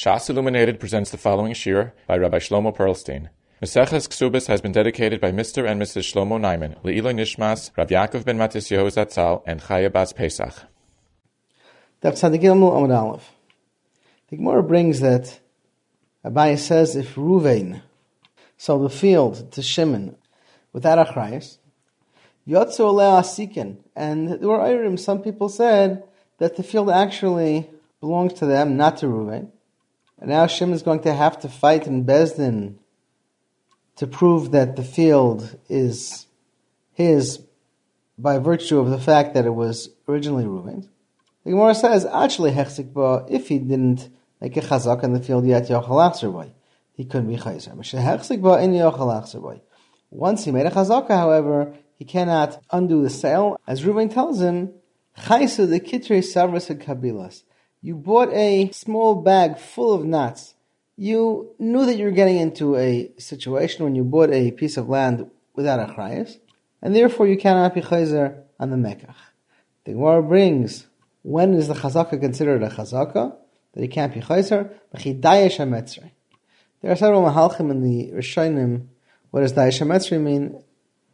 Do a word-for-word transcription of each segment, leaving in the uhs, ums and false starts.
Shas Illuminated presents the following shir by Rabbi Shlomo Perlstein. Maseches Ksubis has been dedicated by Mister and Missus Shlomo Naiman, Le'iloi Nishmas, Rav Yaakov ben Matisyahu Zatzal, and Chaya Bas Pesach. Daf Tzadik Gimel Amud Aleph. The Gemara brings that Abaye says if Ruvain sold the field to Shimon without achrayus, Yotzu Oleh Asikin, and there were Ayrim, some people said that the field actually belongs to them, not to Ruvain. And now Shimon is going to have to fight in Bezdin to prove that the field is his by virtue of the fact that it was originally Ruvain's. The Gemara says, actually, hechzik ba, if he didn't make a chazak in the field yet, yochel achzer boy, he couldn't be chayzer. Hechzik ba in yochel achzer boy. Once he made a chazaka, however, he cannot undo the sale. As Ruvain tells him, chaysu the kitrei savras and kabilas. You bought a small bag full of nuts. You knew that you were getting into a situation when you bought a piece of land without achrayus, and therefore you cannot be chayzer on the mekach. The Gemara brings, when is the chazaka considered a chazaka? That he can't be chayzer? B'chidayesh hametzrei. There are several mahalchim in the Rishonim. What does dayesh hametzrei mean?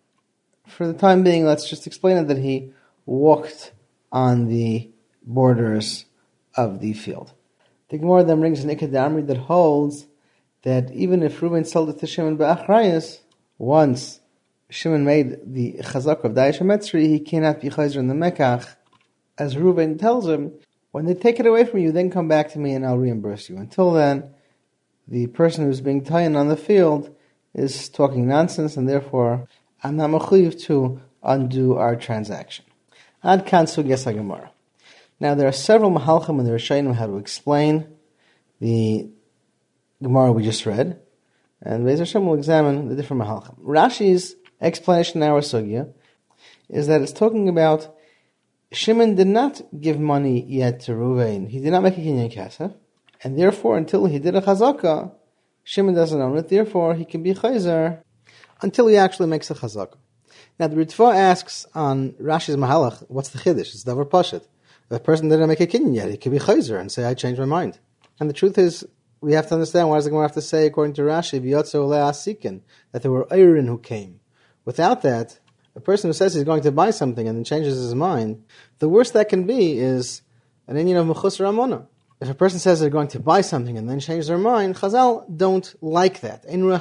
For the time being, let's just explain it that he walked on the borders of the field. The Gemara then brings an Ikad that holds that even if Reuben sold it to Shimon ba'achrayus, once Shimon made the chazak of Dayesh HaMetzri, he cannot be chayzer in the Mekach. As Reuben tells him, when they take it away from you, then come back to me and I'll reimburse you. Until then, the person who's being taken on the field is talking nonsense, and therefore I'm not mechuyev to undo our transaction. Ad kan sugyas HaGemara. Now, there are several mahalchim in the Rishonim how to explain the Gemara we just read, and Be'ez Hashem will examine the different mahalchim. Rashi's explanation in our sugya is that it's talking about Shimon did not give money yet to Ruvain. He did not make a kinyan kasef, and therefore, until he did a chazaka, Shimon doesn't own it. Therefore, he can be chayzer until he actually makes a chazaka. Now, the Ritva asks on Rashi's mahalach, what's the chiddush? It's davar pashat. If a person didn't make a kinyan yet, he could be chayzer and say, I changed my mind. And the truth is, we have to understand, why does the Gemara have to say, according to Rashi, v'yotze oleh asikin, that there were Eirin who came. Without that, a person who says he's going to buy something and then changes his mind, the worst that can be is an inyan of mechus ramona. If a person says they're going to buy something and then change their mind, Chazal don't like that.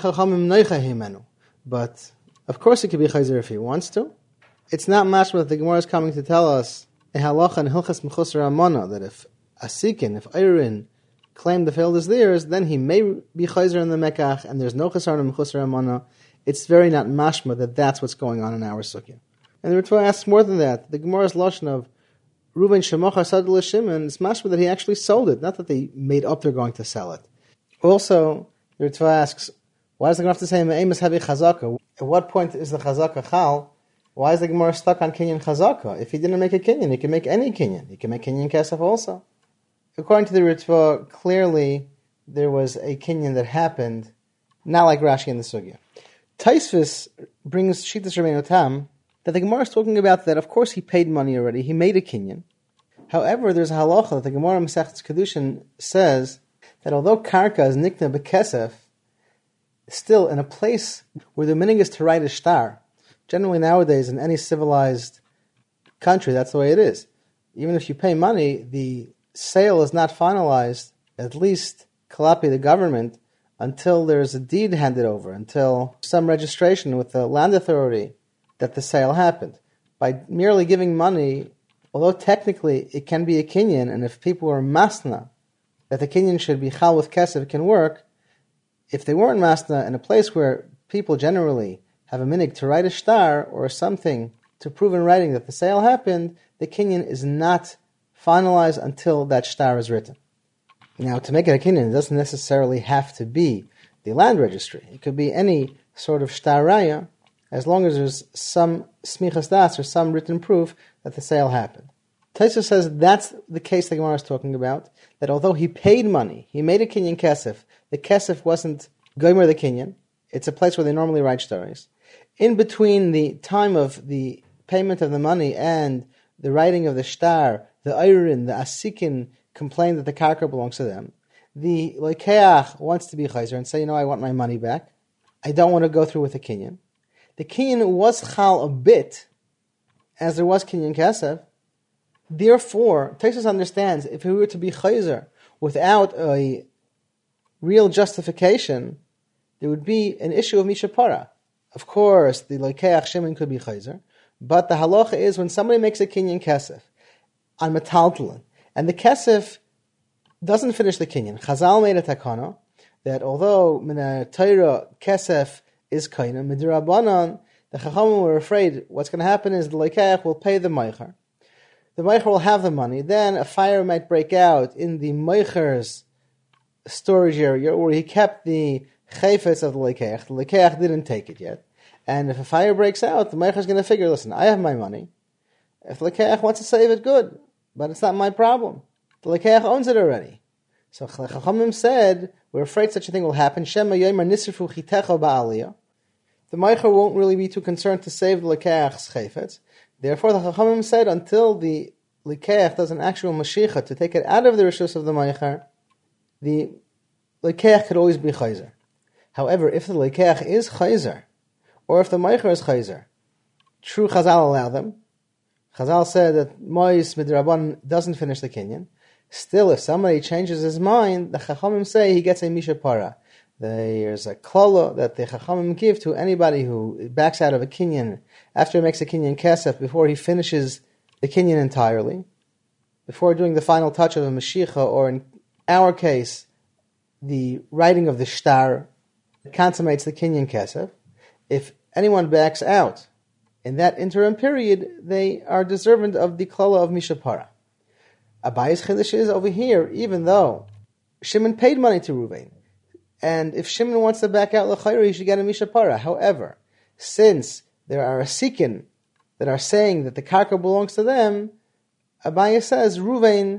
But, of course he could be chayzer if he wants to. It's not mashma that the Gemara is coming to tell us a halacha and hilchas mechus ramona, that if asikin, if Eirin claim the field is theirs, then he may be chayzer in the mekach, and there's no chasar in mechus ramona. It's very not mashma that that's what's going on in our sukkah. And the Ritva asks more than that. The Gemara's lashon of Reuven Shemachar Sadul Shimon is mashma that he actually sold it, not that they made up they're going to sell it. Also, the Ritva asks, why does the Gemara have to say Me'emes Havi Chazaka? At what point is the Chazaka Chal? Why is the Gemara stuck on Kinyan Chazaka? If he didn't make a Kinyan, he can make any Kinyan. He can make Kinyan Kesef also. According to the Ritva, clearly there was a Kinyan that happened, not like Rashi in the Sugya. Taisvis brings Shitas Rabbeinu Tam that the Gemara is talking about that, of course, he paid money already. He made a kinyan. However, there's a halacha that the Gemara Masechet Kedushin says that although karka is nikna bekesef, still in a place where the meaning is to write a shtar. Generally nowadays, in any civilized country, that's the way it is. Even if you pay money, the sale is not finalized, at least kalapi the government, until there's a deed handed over, until some registration with the land authority that the sale happened. By merely giving money, although technically it can be a kinyan, and if people are masna, that the kinyan should be chal with kesef, it can work. If they weren't masna, in a place where people generally have a minig to write a shtar or something to prove in writing that the sale happened, the kinyan is not finalized until that shtar is written. Now, to make it a kinyan, it doesn't necessarily have to be the land registry. It could be any sort of shtar raya, as long as there's some smichas das or some written proof that the sale happened. Taisa says that's the case the Gemara is talking about, that although he paid money, he made a kinyan kesef, the kesef wasn't gomer the kinyan, it's a place where they normally write stories. In between the time of the payment of the money and the writing of the shtar, the Eirin, the Asikin, complained that the karka belongs to them. the Lekeach wants to be chayzer and say, you know, I want my money back. I don't want to go through with the kinyan. The kinyan was chal a bit, as there was kinyan kesef. Therefore, Tosfos understands if he were to be chayzer without a real justification, there would be an issue of mishapara. Of course, the Lekeach Shimon could be chayzer, but the halacha is when somebody makes a kinyan kesef on metaltalin, and the kesef doesn't finish the kinyan. Chazal made a takana that although mina Torah kesef is kaina, midirabanan, the Chachamim were afraid what's going to happen is the Lekeach will pay the meicher. The meicher will have the money. Then a fire might break out in the meicher's storage area where he kept the chayfetz of the Lekeach. The Lekeach didn't take it yet. And if a fire breaks out, the meicher is going to figure, listen, I have my money. If the Lekeach wants to save it, good. But it's not my problem. The Lekeach owns it already. So Chachamim said, we're afraid such a thing will happen. Shema yomer nisrifu chitecha ba'aliyah. The meicher won't really be too concerned to save the Lekeach's chayfetz. Therefore, the Chachamim said, until the Lekeach does an actual mashicha to take it out of the rishus of the meicher, the Lekeach could always be chayzer. However, if the Lekeach is chayzer, or if the meicher is chayzer, true Chazal allow them. Chazal said that Mois Midraban doesn't finish the kinyan. Still, if somebody changes his mind, the Chachamim say he gets a mishapara. There's a klala that the Chachamim give to anybody who backs out of a kinyan after he makes a kinyan kesef, before he finishes the kinyan entirely, before doing the final touch of a mashicha, or in our case, the writing of the shtar consummates the kinyan kesef. If anyone backs out in that interim period, they are deserving of the klala of mishapara. Abaye's chiddush is over here, even though Shimon paid money to Ruvain, and if Shimon wants to back out l'chayra, he should get a mishapara. However, since there are asikin that are saying that the karka belongs to them, Abaye says Ruvain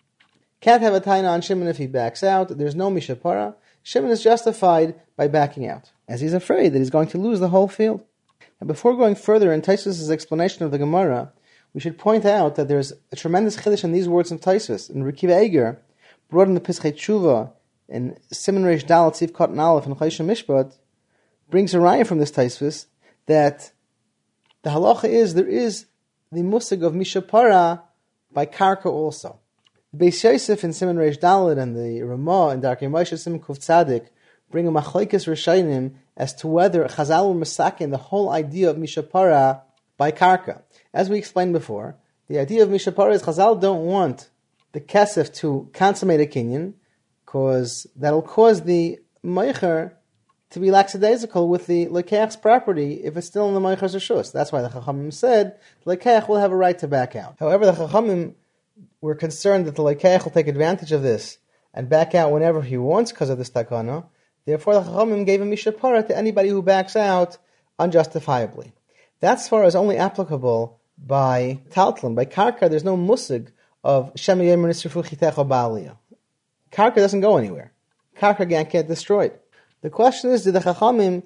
can't have a taina on Shimon if he backs out. There's no mishapara. Shimon is justified by backing out, as he's afraid that he's going to lose the whole field. Now, before going further in Tosfos' explanation of the Gemara, we should point out that there's a tremendous chiddush in these words of Tosfos. And Rekiva Eger brought in the Pischei Tshuva in Siman Reish Dalet Tziv Katan Aleph and Choshen Mishpat, brings a raya from this Tosfos that the halacha is there is the musig of mishapara by karka also. The Beis Yosef in Siman Reish Dalet and the Ramah and Darkei Moshe Siman Kuf Tzadik bring a machlokes Rishonim as to whether Chazal were masakin the whole idea of mishapara by karka. As we explained before, the idea of mishapara is Chazal don't want the kesef to consummate a kinyan, because that'll cause the meicher to be lackadaisical with the Lekeach's property if it's still in the meicher's reshus. That's why the Chachamim said the Lekeach will have a right to back out. However, the Chachamim were concerned that the Lekeach will take advantage of this and back out whenever he wants because of this takana. Therefore, the Chachamim gave a mishapara to anybody who backs out unjustifiably. That svara is only applicable by taltlin. By karka, there's no musig of Shem Yemer Nisrifu Chitecha Ba'aliyah. Karka doesn't go anywhere. Karka can't get destroyed. The question is, did the Chachamim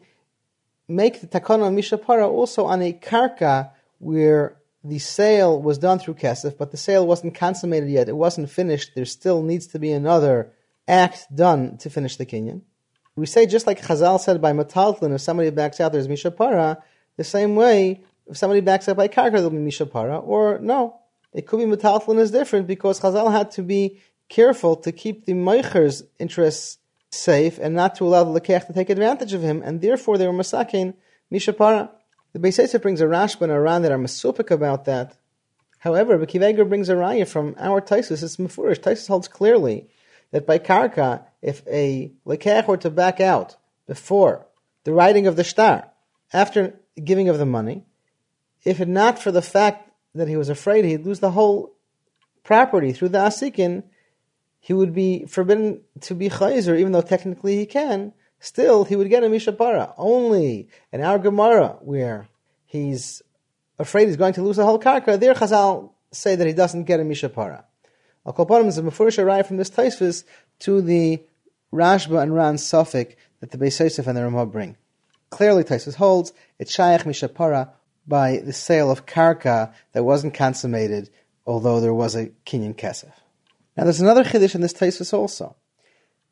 make the takana of mishapara also on a karka where the sale was done through kesef, but the sale wasn't consummated yet, it wasn't finished, there still needs to be another act done to finish the kinyan? We say just like Chazal said by metaltlin, if somebody backs out there's mishapara, the same way, if somebody backs out by karka there'll be mishapara, or no, it could be metaltlin is different because Chazal had to be careful to keep the meicher's interests safe and not to allow the Lekeach to take advantage of him, and therefore they were masakin mishapara. The Beis Yosef brings a Rashba and a Ran that are masupik about that. However, Rekiva Eger brings a raya from our Tosfos. It's mefurish. Tosfos holds clearly that by karka, if a Lekeach were to back out before the writing of the shtar, after giving of the money, if it not for the fact that he was afraid he'd lose the whole property through the asikin, he would be forbidden to be chayzer, even though technically he can. Still, he would get a mishapara. Only in our Gemara, where he's afraid he's going to lose the whole karka, there Chazal say that he doesn't get a mishapara. Al kol panim is a mefurish araya from this Tosfos to the Rashba and Ran Suffolk that the Beis Yosef and the Ramah bring. Clearly, Tosfos holds it's shayach mishapara by the sale of karka that wasn't consummated, although there was a kinyan kesef. Now, there's another chiddush in this Tosfos also.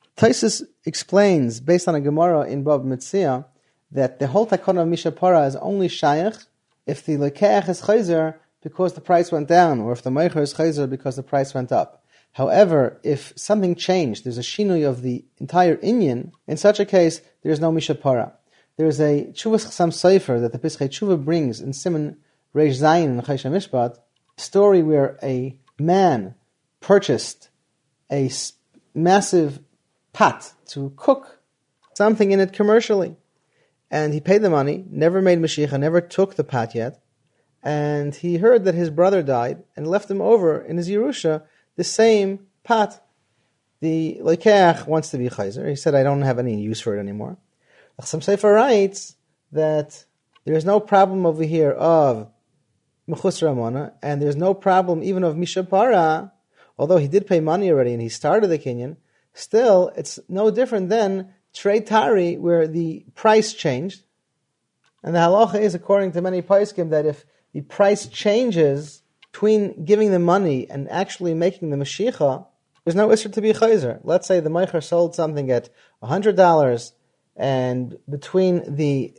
Taisus explains, based on a Gemara in Bab Metzia, that the whole takana of Mishapara is only shaykh if the lekeach is chayzer because the price went down, or if the meicher is chayzer because the price went up. However, if something changed, there's a shinui of the entire inyan, in such a case, there's no Mishapara. There's a Chuvas Chasam Sefer that the Pischei Tshuva brings in Siman Reish Zayin in Chayshah Mishpat, story where a man purchased a s- massive pot to cook something in it commercially. And he paid the money, never made Mashiach, never took the pot yet. And he heard that his brother died and left him over in his Yerusha the same pot. The Lekeach wants to be Chayzer. He said, I don't have any use for it anymore. Chasam Sefer writes that there's no problem over here of Mechus Ramona, and there's no problem even of Mishapara, although he did pay money already and he started the Kinyan, still it's no different than Trei Tari, where the price changed. And the halacha is, according to many Paiskim, that if the price changes between giving the money and actually making the Mashiach, there's no issue to be Chayzer. Let's say the Meicher sold something at one hundred dollars, and between the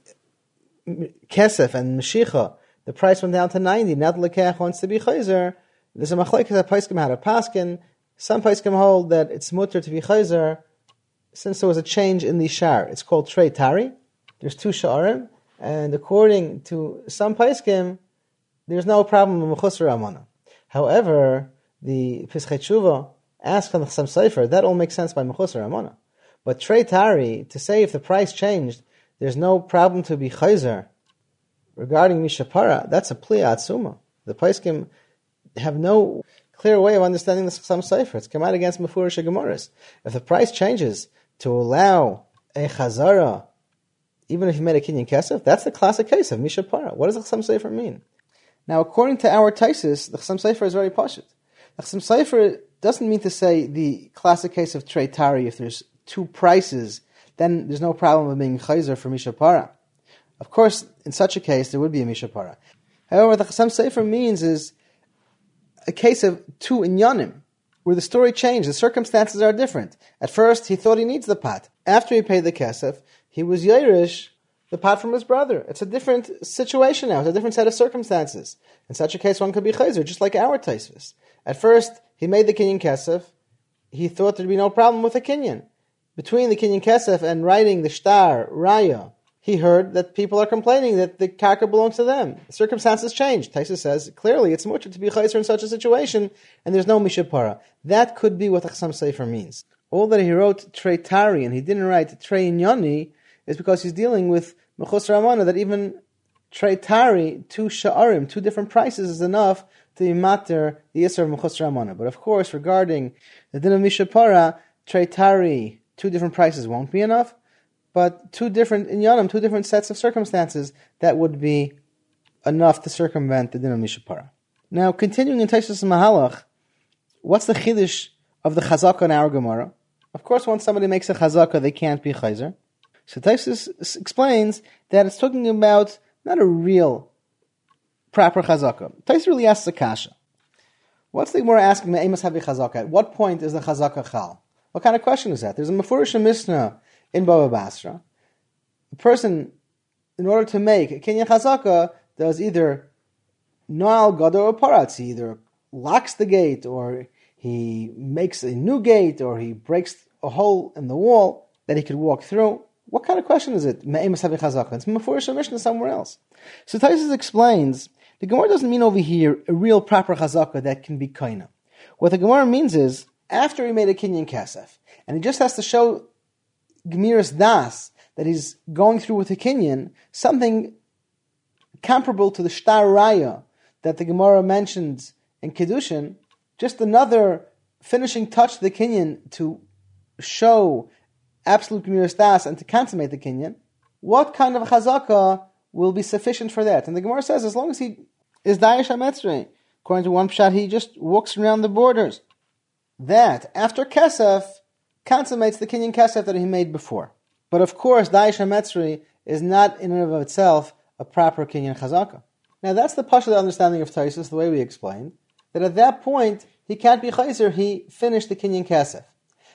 Kesef and Mashiach, the price went down to ninety. Now the Lekeach wants to be Chayzer. There's a machlekes that Paiskim had a paskin. Some Paiskim hold that it's mutter to be Chayzer since there was a change in the shar. It's called Trei Tari. There's two sharim, and according to some Paiskim, there's no problem with Mechus Ramana. However, the Pischei Tshuva asked on the Chasam Sefer, that all makes sense by Mechus Ramana. But Trei Tari, to say if the price changed, there's no problem to be Chayzer regarding Mishapara, that's a Pli Atzuma. The Paiskim have no clear way of understanding the Chasam Sefer. It's come out against Mefurish Gemaras. If the price changes to allow a Chazara, even if you made a Kinyan Kesef, that's the classic case of Mishapara. What does the Chasam Sefer mean? Now, according to our Taisis, the Chasam Sefer is very pashut. The Chasam Sefer doesn't mean to say the classic case of Trei Tari, if there's two prices, then there's no problem with being Chayzer for Mishapara. Of course, in such a case, there would be a Mishapara. However, what the Chasam Sefer means is a case of two inyanim, where the story changed, the circumstances are different. At first, he thought he needs the pot. After he paid the kesef, he was yairish the pot from his brother. It's a different situation now. It's a different set of circumstances. In such a case, one could be chayzer, just like our taisvis. At first, he made the kinyan kesef. He thought there'd be no problem with the kinyan. Between the kinyan kesef and writing the shtar, raya, he heard that people are complaining that the karka belongs to them. The circumstances changed. Taisa says, clearly it's mutter to be chayzer in such a situation, and there's no mishapara. That could be what the Chasam Sefer means. All that he wrote Trei Tari, and he didn't write Trei Inyani, is because he's dealing with Mechus Ramana, that even Trei Tari, two sha'arim, two different prices, is enough to be matter the Yisr of Mechus Ramana. But of course, regarding the din of mishapara, Trei Tari, two different prices won't be enough. But two different inyanim, two different sets of circumstances, that would be enough to circumvent the din of mishapara. Now, continuing in Taisus Mahalach, what's the chiddush of the chazaka in our Gemara? Of course, when somebody makes a chazaka, they can't be chayzer. So Taisus explains that it's talking about not a real, proper chazaka. Taisus really asks a kasha. What's the Gemara asking? Me'emas havi chazaka. At what point is the chazaka chal? What kind of question is that? There's a mefurish mishnah in Baba Basra. The person, in order to make a kinyan chazaka, does either noal gadol or paratz. He either locks the gate, or he makes a new gate, or he breaks a hole in the wall that he could walk through. What kind of question is it? Me'emas havi chazaka. It's mefurish mishnah somewhere else. So Taisus explains, the Gemara doesn't mean over here a real proper chazaka that can be kaina. What the Gemara means is, after he made a kinyan kasef, and he just has to show Gemiras Das, that he's going through with a kinyan, something comparable to the shtar raya that the Gemara mentions in Kedushin, just another finishing touch to the kinyan to show absolute Gemiras Das and to consummate the kinyan. What kind of chazaka will be sufficient for that? And the Gemara says, as long as he is Dayash HaMetzrei, according to one pshat, he just walks around the borders. That, after Kesef, consummates the kinyan kesef that he made before. But of course, Dayash HaMetzrei is not in and of itself a proper kinyan chazaka. Now that's the pashut understanding of Taisus, the way we explained, that at that point, he can't be chayzer, he finished the kinyan kesef.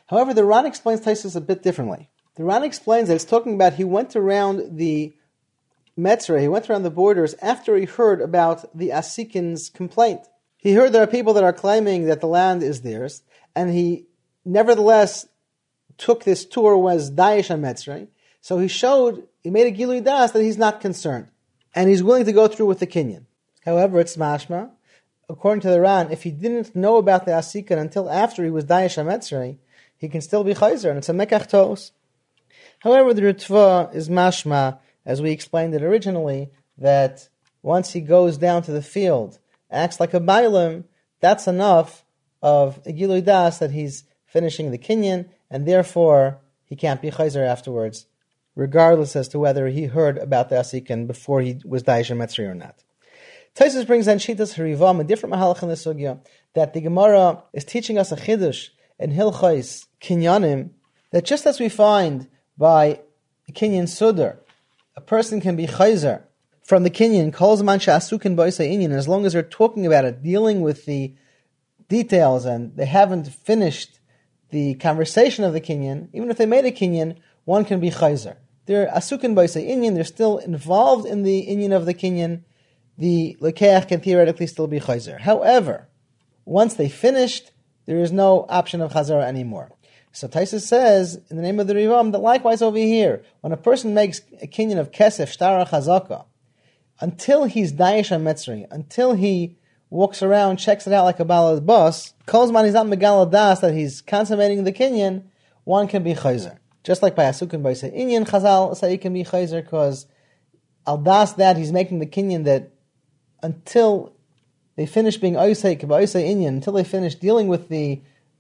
However, the Ran explains Taisus a bit differently. The Ran explains that it's talking about he went around the Metzra, he went around the borders after he heard about the Asikin's complaint. He heard there are people that are claiming that the land is theirs, and he nevertheless took this tour, was Daesh HaMetzra, so he showed, he made a Gilui Das that he's not concerned, and he's willing to go through with the Kinyan. However, it's mashma, according to the Ran, if he didn't know about the Asikin until after he was Daesh HaMetzra, he can still be Chayzer, and it's a Mekach Tos. However, the Ritva is mashma, as we explained it originally, that once he goes down to the field, acts like a Bailam, that's enough of a Gilui Das that he's finishing the Kinyan, and therefore he can't be Chayzer afterwards, regardless as to whether he heard about the Asikin before he was Daesh HaMetzri or not. Taisus brings in Shitas Harivam, a different Mahalach in the Sugya, that the Gemara is teaching us a Chiddush in Hilchais Kinyanim, that just as we find by Kinyan Sudar, a person can be Chayzer from the Kinyan, calls man she'asukin b'osei inyan, as long as they're talking about it, dealing with the details, and they haven't finished the conversation of the Kinyan, even if they made a Kinyan, one can be Chayzer. They're asukin b'osei inyan, they're still involved in the inyan of the Kinyan, the Lekeach can theoretically still be Chayzer. However, once they finished, there is no option of Chazara anymore. So Taisus says, in the name of the Rivam, that likewise over here, when a person makes a Kinyan of Kesef, Shtara Chazaka, until he's Daesh HaMetzri, until he walks around, checks it out like a Balad Bus, calls man he's not Megal Das, that he's consummating the Kinyan, one can be Chayzer. Just like by Asukin by say Inyan, Chazal say he can be Chayzer, because Al Das that he's making the Kinyan that until they finish being Oisei, K'ba Oisei Inyan, until they finish dealing with the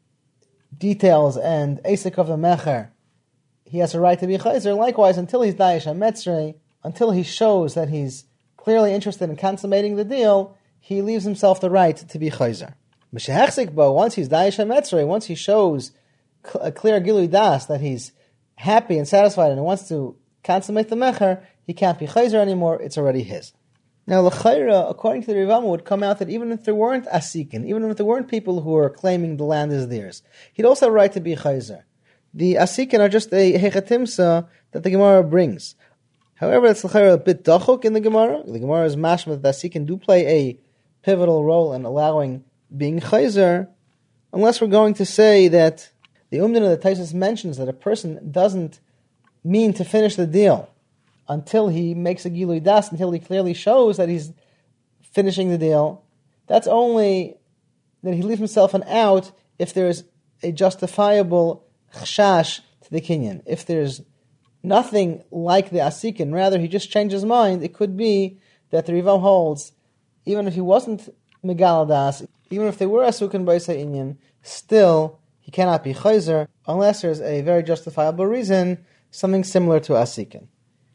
details and Asik of the Mecher, he has a right to be Chayzer. Likewise, until he's Daesh HaMetzri, until he shows that he's clearly interested in consummating the deal, he leaves himself the right to be Chayzer. M'shehechzik, once he's Daesh HaMetzri, once he shows a clear Gilui Das that he's happy and satisfied and wants to consummate the Mecher, he can't be Chayzer anymore, it's already his. Now, L'chayra, according to the Rivam, would come out that even if there weren't Asikin, even if there weren't people who are claiming the land is theirs, he'd also have a right to be Chayzer. The Asikin are just a Hechatimsa that the Gemara brings. However, it's L'chayra a bit dachuk in the Gemara. The Gemara is mashma that the Asikin do play a pivotal role in allowing being Chayzer, unless we're going to say that the Umdana that Taisus mentions that a person doesn't mean to finish the deal until he makes a Gilui Das, until he clearly shows that he's finishing the deal. That's only that he leaves himself an out if there's a justifiable chashash to the Kinyan. If there's nothing like the Asikin, rather he just changed his mind, it could be that the Rivam holds, even if he wasn't Megal Das, even if they were Asukin B'osei Inyan, still he cannot be Chayzer unless there's a very justifiable reason, something similar to Asikin.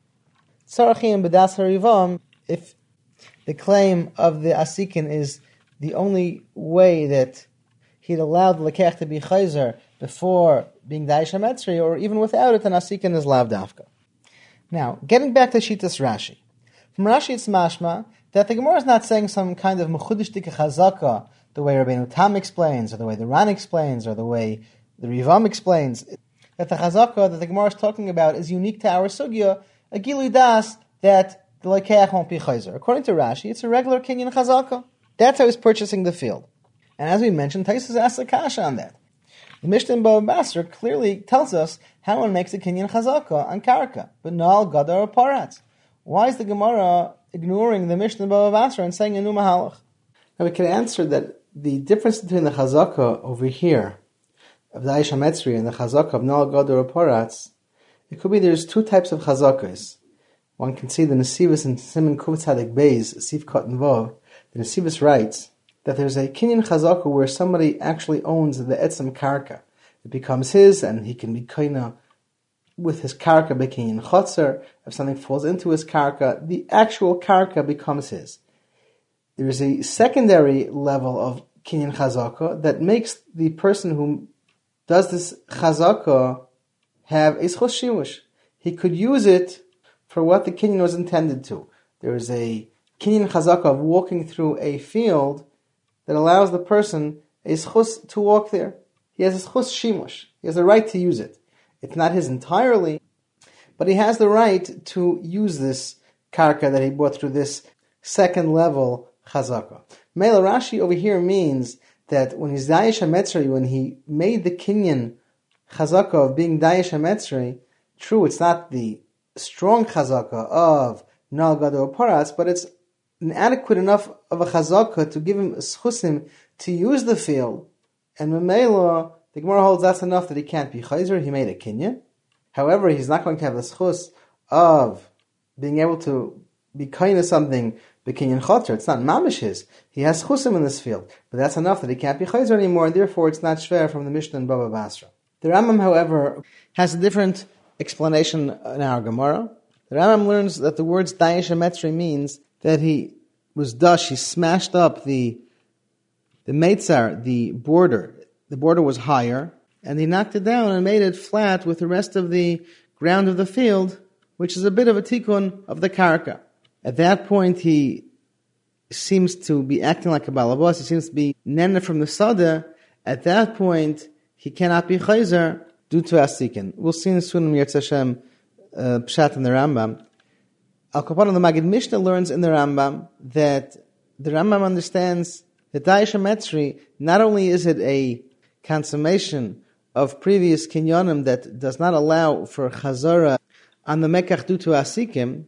Tzarachim B'das HaRivam, if the claim of the Asikin is the only way that he'd allowed the Lekech to be Chayzer before being Daesh HaMetzri, or even without it, an Asikin is Lav Dafka. Now, getting back to Shitas Rashi. From Rashi it's mashma that the Gemara is not saying some kind of Mechudishtik Chazaka, the way Rabbeinu Tam explains, or the way the Ran explains, or the way the Rivam explains, that the Chazaka that the Gemara is talking about is unique to our Sugya, a Gilui Das, that the Lekeach won't be Chayzer. According to Rashi, it's a regular Kinyan Chazaka. That's how he's purchasing the field. And as we mentioned, Taisus asked a kasha on that. The Mishnah in Bava Basra clearly tells us how one makes a Kinyan Chazaka on Karka, but Nal, Gadar, or Paratz. Why is the Gemara ignoring the Mishnah in Bava Basra and saying a new Mahalach? Now we can answer that the difference between the Chazaka over here of the Daesh HaMetzri and the Chazaka of Nal, Gadar, or Paratz, it could be there's two types of Chazakas. One can see the Nesivus in Simon Kuvitz Hadik Beis, Sif Kot and Vav. The Nesivus writes that there's a Kinyan Chazaka where somebody actually owns the Etzem Karka. It becomes his, and he can be Kaina with his Karka by Kinyan Chotzer. If something falls into his Karka, the actual Karka becomes his. There is a secondary level of Kinyan Chazaka that makes the person who does this Chazaka have a Zchus Shimush. He could use it for what the Kinyan was intended to. There is a Kinyan Chazaka of walking through a field that allows the person a Zchus to walk there. he has a schus shimush. He has the right to use it. It's not his entirely, but he has the right to use this karka that he bought through this second level chazaka. Mela Rashi over here means that when he's Dayesh HaMetzri, when he made the kinyan chazaka of being Dayesh HaMetzri, true, it's not the strong chazaka of Nal Gado Paras, but it's an adequate enough of a chazaka to give him schusim to use the field. And Memela, the Gemara holds that's enough that he can't be chayzer. He made a kinyan. However, he's not going to have the schus of being able to be kind of something b'kinyan choter. It's not mamish his. He has chusim in this field, but that's enough that he can't be chayzer anymore, and therefore it's not shver from the Mishnah and Baba Basra. The Rambam, however, has a different explanation in our Gemara. The Rambam learns that the words Dayesh HaMetzri means that he was dash, he smashed up the the meitzar, the border. The border was higher, and he knocked it down and made it flat with the rest of the ground of the field, which is a bit of a tikkun of the karka. At that point, he seems to be acting like a balabas. He seems to be nena from the sada. At that point, he cannot be chayzer due to asikin. We'll see in soon in Yirtz Hashem uh, pshat in the Rambam. Al Kapan, the Magid Mishnah learns in the Rambam that the Rambam understands that Dayesh HaMetzri, not only is it a consummation of previous kinyonim that does not allow for chazara on the mekach due to asikim,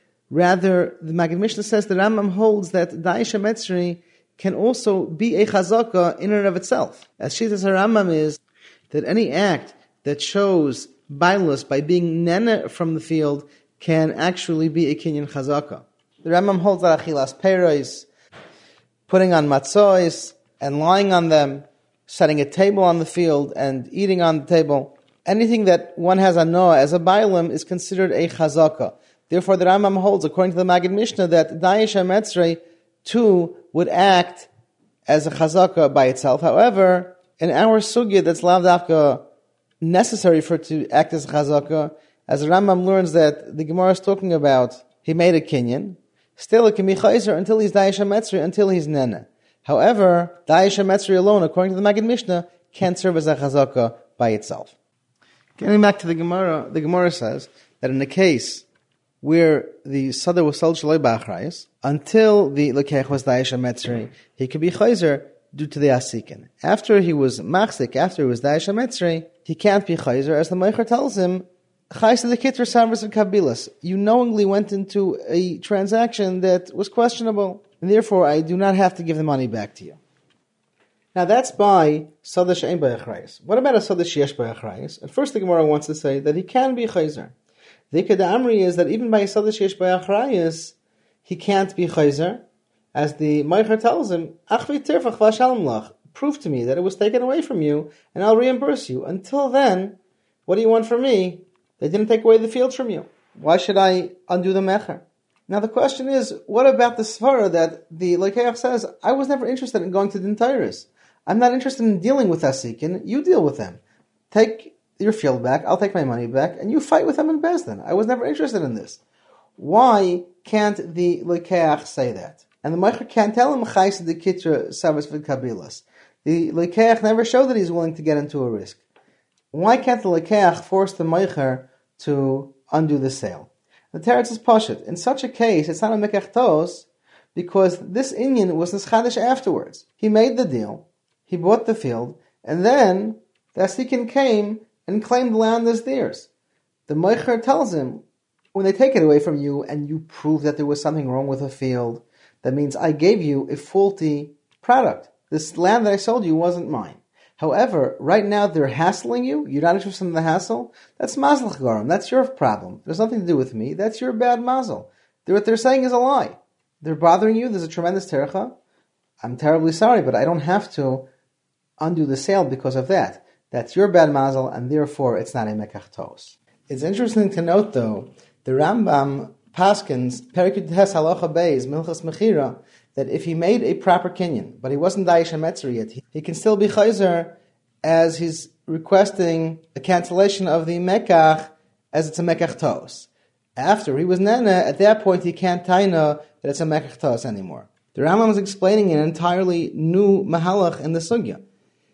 rather, the Magid Mishnah says the Rambam holds that Dayesh HaMetzri can also be a chazaka in and of itself. As Shitas HaRambam is that any act that shows bailus by being nene from the field can actually be a kinyan chazaka. The Rambam holds that achilas peiros, putting on matzois and lying on them, setting a table on the field and eating on the table, anything that one has a noah as a bailim is considered a chazaka. Therefore, the Rambam holds, according to the Magid Mishnah, that Dayesh HaMetzri too would act as a chazaka by itself. However, in our sugya, that's lav dafka necessary for it to act as a chazaka, as the Rambam learns that the Gemara is talking about, he made a kinyan, still it can be chayzer until he's Dayesh HaMetzri, until he's nene. However, Dayesh HaMetzri alone, according to the Magid Mishnah, can't serve as a chazaka by itself. Getting back to the Gemara, the Gemara says that in the case where the sada was sold shaloi ba'achrayis, until the lekech was Dayesh HaMetzri, he could be chayzer due to the asikin. After he was machzik, after he was Dayesh HaMetzri, he can't be chayzer, as the Meicher tells him, chayz the kitr savras and kabilas. You knowingly went into a transaction that was questionable, and therefore I do not have to give the money back to you. Now that's by sada she'ein ba'achrayis. What about a sada she'esh ba'achrayis? At first the Gemara wants to say that he can be chayzer. The Ikad Amri is that even by a sada she'esh ba'achrayis, he can't be chayzer, as the Meicher tells him, Achvi tirfach v'ashalom lach, prove to me that it was taken away from you, and I'll reimburse you. Until then, what do you want from me? They didn't take away the fields from you. Why should I undo the mecher? Now the question is, what about the svara that the Lekeach says, I was never interested in going to the Tyrus. I'm not interested in dealing with Asikin, you deal with them. Take your field back, I'll take my money back, and you fight with them in Bezdin. I was never interested in this. Why can't the Lekeach say that? And the Meicher can't tell him Chayse the Kitra Savas V'Kabilas. The Lekeach never showed that he's willing to get into a risk. Why can't the Lekeach force the Meicher to undo the sale? The Teretz is Pashut. In such a case, it's not a Mekach Tos, because this Inyan was Nischadish afterwards. He made the deal, he bought the field, and then the Asikin came and claimed the land as theirs. The Meicher tells him, when they take it away from you and you prove that there was something wrong with the field, that means I gave you a faulty product. This land that I sold you wasn't mine. However, right now they're hassling you. You're not interested in the hassle. That's mazel garam. That's your problem. There's nothing to do with me. That's your bad mazel. They're, what they're saying is a lie. They're bothering you. There's a tremendous terecha. I'm terribly sorry, but I don't have to undo the sale because of that. That's your bad mazel, and therefore it's not a mekach tos. It's interesting to note, though, the Rambam Paskins, Perikut Tes Halacha Beis, Milchas Mechira, that if he made a proper kinyan, but he wasn't Dayesh HaMetzri yet, he, he can still be chayzer as he's requesting a cancellation of the mekach as it's a mekach tos. After he was nana, at that point he can't taina that it's a mekach tos anymore. The Rambam is explaining an entirely new mahalach in the sugya.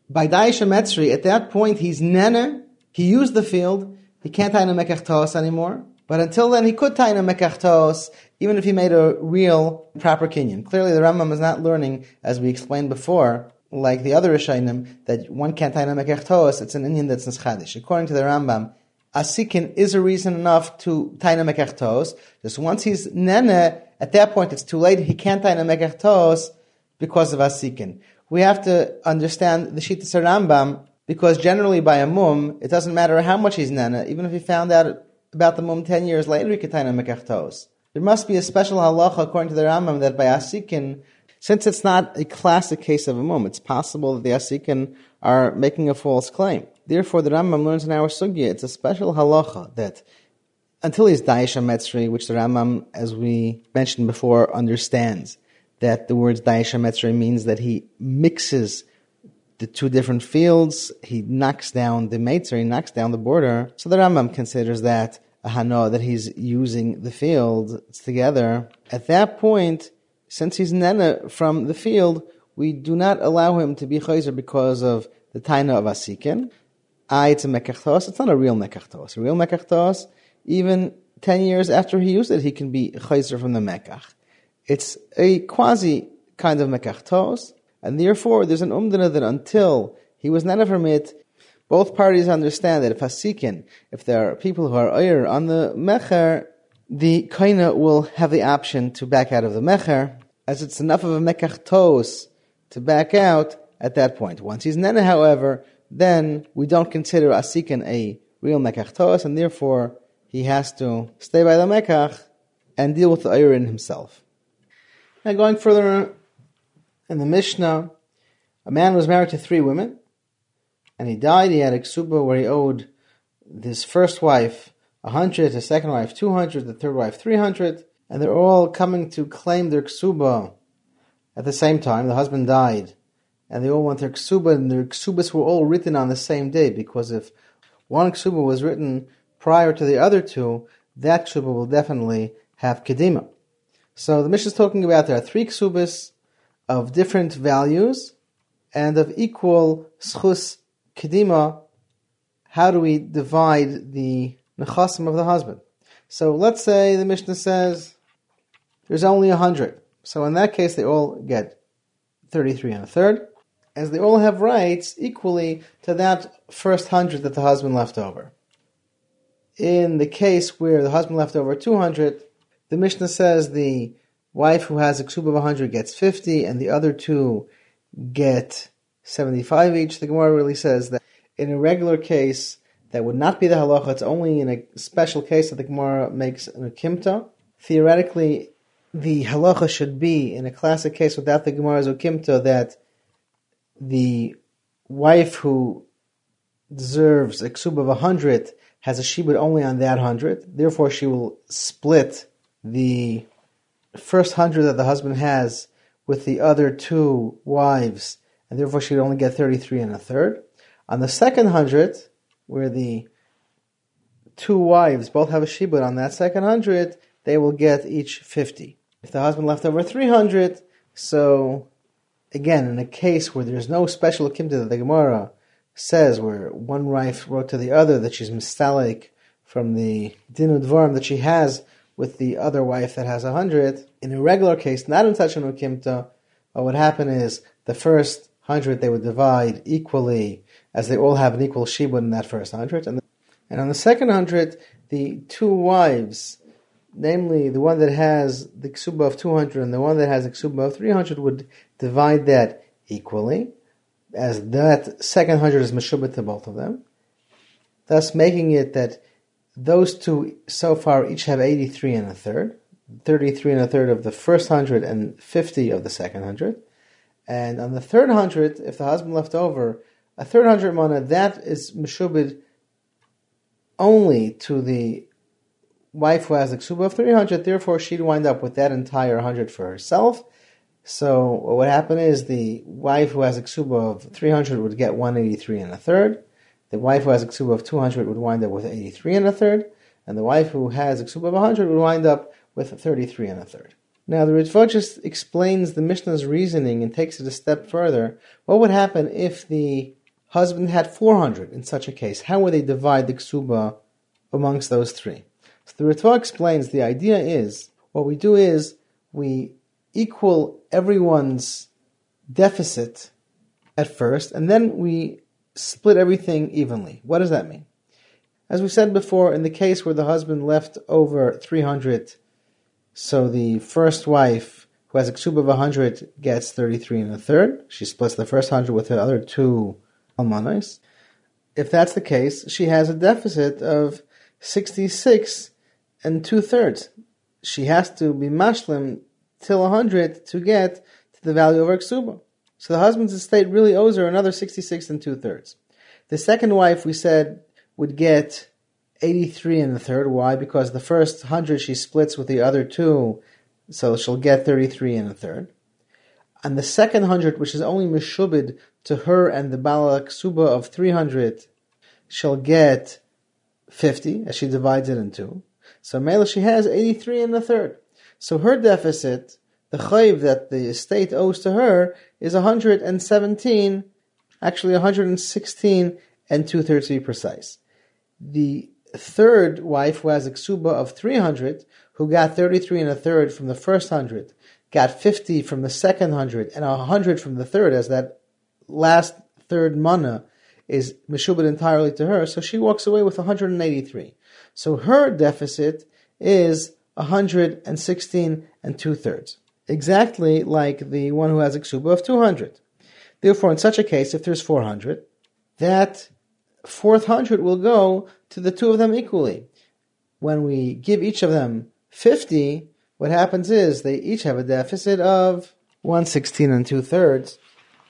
by Daisha Metzri, at that point, he's nene, he used the field, he can't tie in a mekach tos anymore. But until then, he could tie in a mekach tos, even if he made a real proper kinyan. Clearly, the Rambam is not learning, as we explained before, like the other Rishonim, that one can't tie in a mekach tos, it's an Indian that's nischadish. According to the Rambam, asikin is a reason enough to tie in a mekach tos. Just once he's nene, at that point, it's too late, he can't tie in a mekach tos because of asikin. We have to understand the Shittas Rambam, because generally by a mum, it doesn't matter how much he's nene, even if he found out about the mum ten years later, he could tie in a mekach tos. There must be a special halacha according to the Rambam that by asikin, since it's not a classic case of a mum, it's possible that the asikin are making a false claim. Therefore, the Rambam learns in our sugya, it's a special halacha that until he's Daisha Metzri, which the Rambam, as we mentioned before, understands, that the words Daisha Metzri means that he mixes the two different fields, he knocks down the Metzri, he knocks down the border. So the Rambam considers that a hano, that he's using the field together. At that point, since he's nene from the field, we do not allow him to be chayzer because of the taina of asikin. Ah, it's a mekach tos. It's not a real mekach tos. A real mekach tos, even ten years after he used it, he can be chayzer from the mekach. It's a quasi kind of mekach tos, and therefore there's an umdana that until he was nene from it, both parties understand that if asikin, if there are people who are oyer on the mecher, the koina will have the option to back out of the mecher, as it's enough of a mekach tos to back out at that point. Once he's nene, however, then we don't consider asikin a real mekach tos, and therefore he has to stay by the mekach and deal with the oyerin himself. Now going further in the Mishnah, a man was married to three women, and he died. He had a ksuba where he owed his first wife a hundred, his second wife two hundred, the third wife three hundred, and they're all coming to claim their ksuba at the same time. The husband died, and they all want their ksuba, and their ksubas were all written on the same day, because if one ksuba was written prior to the other two, that ksuba will definitely have kedima. So the Mishnah is talking about there are three ksubas of different values and of equal schus kedima. How do we divide the nechasim of the husband? So let's say the Mishnah says there's only a hundred. So in that case, they all get thirty-three and a third, as they all have rights equally to that first hundred that the husband left over. In the case where the husband left over two hundred, the Mishnah says the wife who has a ksuba of one hundred gets fifty, and the other two get seventy-five each. The Gemara really says that in a regular case, that would not be the halacha. It's only in a special case that the Gemara makes an ukimta. Theoretically, the halacha should be, in a classic case without the Gemara's ukimta, that the wife who deserves a ksuba of one hundred has a shibud only on that one hundred. Therefore, she will split the first hundred that the husband has with the other two wives, and therefore she'd only get thirty-three and a third. On the second hundred, where the two wives both have a shibud on that second hundred, they will get each fifty. If the husband left over three hundred, so again, in a case where there's no special akimta that the Gemara says, where one wife wrote to the other that she's mistalik from the din udvarim that she has with the other wife that has a hundred, in a regular case, not in such an ukimta, what would happen is the first hundred they would divide equally, as they all have an equal shibud in that first hundred, and, the, and on the second hundred, the two wives, namely the one that has the ksuba of two hundred and the one that has the ksuba of three hundred, would divide that equally, as that second hundred is meshubah to both of them, thus making it that those two so far each have eighty-three and a third, thirty-three and a third of the first hundred and fifty of the second hundred. And on the third hundred, if the husband left over a third hundred mana, that is meshubid only to the wife who has the ksuba of three hundred. Therefore, she'd wind up with that entire hundred for herself. So what would happen is the wife who has a ksuba of three hundred would get one eighty-three and a third. The wife who has a ksuba of two hundred would wind up with eighty-three and a third, and the wife who has a ksuba of one hundred would wind up with thirty-three and a third. Now, the Ritva just explains the Mishnah's reasoning and takes it a step further. What would happen if the husband had four hundred in such a case. How would they divide the ksuba amongst those three? So the Ritva explains the idea is, what we do is we equal everyone's deficit at first, and then we split everything evenly. What does that mean? As we said before, in the case where the husband left over three hundred, so the first wife, who has a ksuba of one hundred, gets thirty-three and a third. She splits the first one hundred with the other two almanos. If that's the case, she has a deficit of sixty-six and two-thirds. She has to be mashlim till one hundred to get to the value of her ksuba. So the husband's estate really owes her another sixty-six and two-thirds. The second wife, we said, would get eighty-three and a third. Why? Because the first one hundred she splits with the other two, so she'll get thirty-three and a third. And the second one hundred, which is only meshubid to her and the Bala Ksuba of three hundred, she'll get fifty, as she divides it in two. So Mela, she has eighty-three and a third. So her deficit, the chayv that the estate owes to her, is one hundred seventeen, actually one hundred sixteen and two-thirds to be precise. The third wife, who has a ksuba of three hundred, who got thirty-three and a third from the first one hundred, got fifty from the second one hundred, and one hundred from the third, as that last third mana is meshubed entirely to her, so she walks away with one hundred eighty-three. So her deficit is one hundred sixteen and two-thirds, exactly like the one who has a ksuba of two hundred. Therefore, in such a case, if there's four hundred, that fourth hundred will go to the two of them equally. When we give each of them fifty, what happens is they each have a deficit of one hundred sixteen and two-thirds.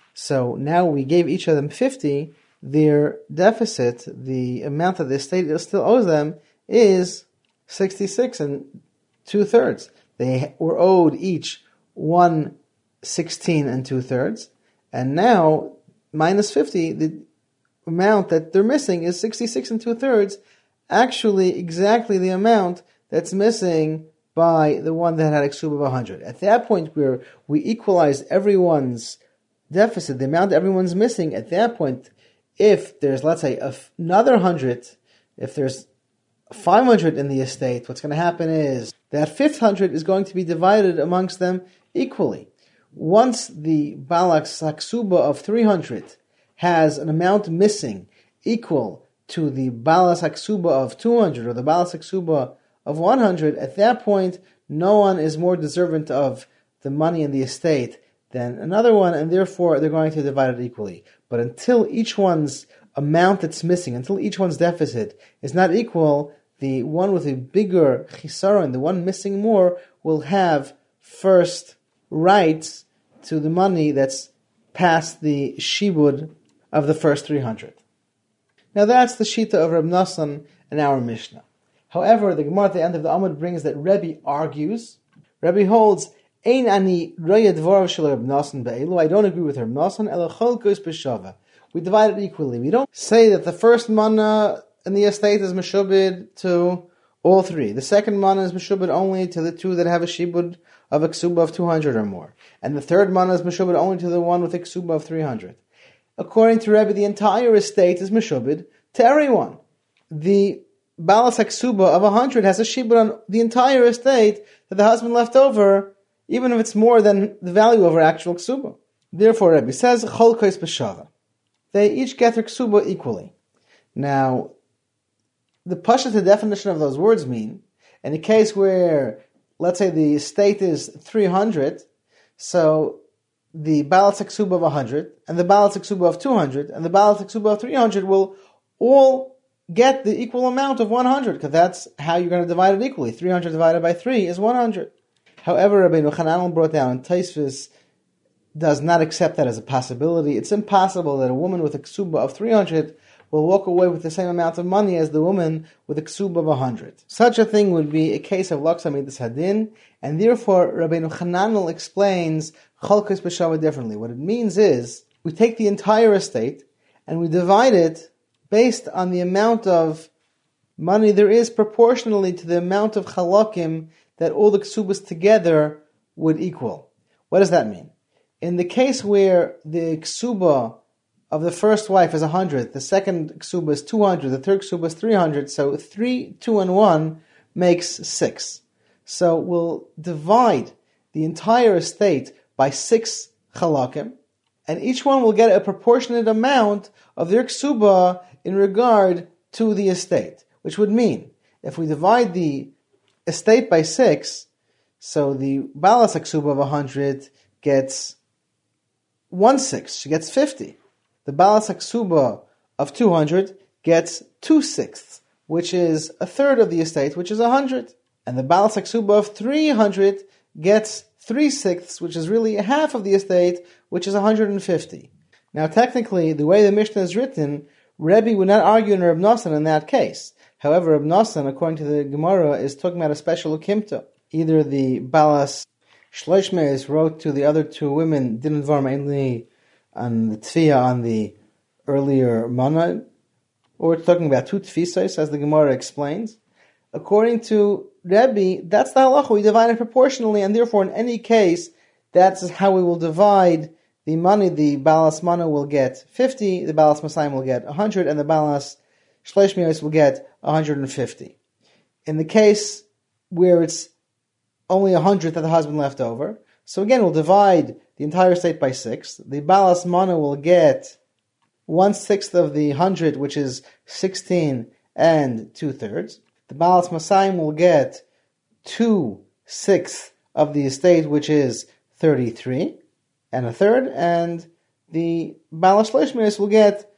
So now we gave each of them fifty, their deficit, the amount that the estate still owes them, is sixty-six and two-thirds. They were owed each one hundred sixteen and two-thirds, and now minus fifty, the amount that they're missing is sixty-six and two-thirds, actually exactly the amount that's missing by the one that had a ksuba of one hundred. At that point, where we equalized everyone's deficit, the amount that everyone's missing, at that point, if there's, let's say, another one hundred, if there's five hundred in the estate, what's going to happen is that fifth hundred is going to be divided amongst them equally. Once the Balak Saksuba of three hundred has an amount missing equal to the Balas Aksuba of two hundred or the Balas Aksuba of one hundred, at that point, no one is more deserving of the money in the estate than another one, and therefore they're going to divide it equally. But until each one's amount that's missing, until each one's deficit is not equal, the one with a bigger chisaron, the one missing more, will have first rights to the money that's past the shibud of the first three hundred. Now that's the shita of Reb Nassan in our Mishnah. However, the Gemara at the end of the Amud brings that Rebbe argues. Rebbe holds, Ein ani roya dvorav shel Reb Nassan be'elu. I don't agree with Reb Nassan. Ela chol kos b'shava. We divide it equally. We don't say that the first mana in the estate is meshubid to all three. The second mana is meshubid only to the two that have a shibud of a ksuba of two hundred or more. And the third mana is meshubid only to the one with a ksuba of three hundred. According to Rebbe, the entire estate is meshubid to everyone. The Balas Aksuba of one hundred has a shibud on the entire estate that the husband left over, even if it's more than the value of her actual ksuba. Therefore, Rebbe says, Chol Kos B'Shava. They each get their ksuba equally. Now, the pasha, the definition of those words mean, in a case where, let's say the estate is three hundred, so the Balas Aksuba of one hundred, and the Balas Aksuba of two hundred, and the Balas Aksuba of three hundred will all get the equal amount of one hundred, because that's how you're going to divide it equally. three hundred divided by three is one hundred. However, Rabbeinu Chananel brought down, and Taisvis does not accept that as a possibility. It's impossible that a woman with a ksuba of three hundred will walk away with the same amount of money as the woman with a ksuba of one hundred. Such a thing would be a case of Laksa Midas Hadin, and therefore Rabbeinu Chananel explains Chol Kos B'Shava differently. What it means is, we take the entire estate, and we divide it based on the amount of money there is proportionally to the amount of chalakim that all the ksubas together would equal. What does that mean? In the case where the ksuba of the first wife is one hundred, the second ksuba is two hundred, the third ksuba is three hundred, so three, two, and one makes six. So we'll divide the entire estate by six chalakim, and each one will get a proportionate amount of their ksuba in regard to the estate, which would mean, if we divide the estate by six, so the balas ksuba of one hundred gets one sixth, she gets fifty. The balas ksuba of two hundred gets two sixths, which is a third of the estate, which is one hundred. And the balas ksuba of three hundred gets three sixths, which is really half of the estate, which is one hundred fifty. Now, technically, the way the Mishnah is written, Rebbe would not argue in Reb Nosson in that case. However, Reb Nosson, according to the Gemara, is talking about a special ukimta. Either the balas Shloshmeis wrote to the other two women, Din Dvar mainly on the tfiya on the earlier mana, or it's talking about two tfisos, as the Gemara explains. According to Rebbe, that's the halacha. We divide it proportionally, and therefore, in any case, that's how we will divide the money. The balas mana will get fifty, the balas masayim will get one hundred, and the balas shloshmeis will get one hundred fifty. In the case where it's only a hundredth that the husband left over, so again, we'll divide the entire estate by six. The balas mana will get one sixth of the hundred, which is sixteen and two thirds. The balas masayim will get two sixths of the estate, which is thirty-three and a third, and the balas shloshmeis will get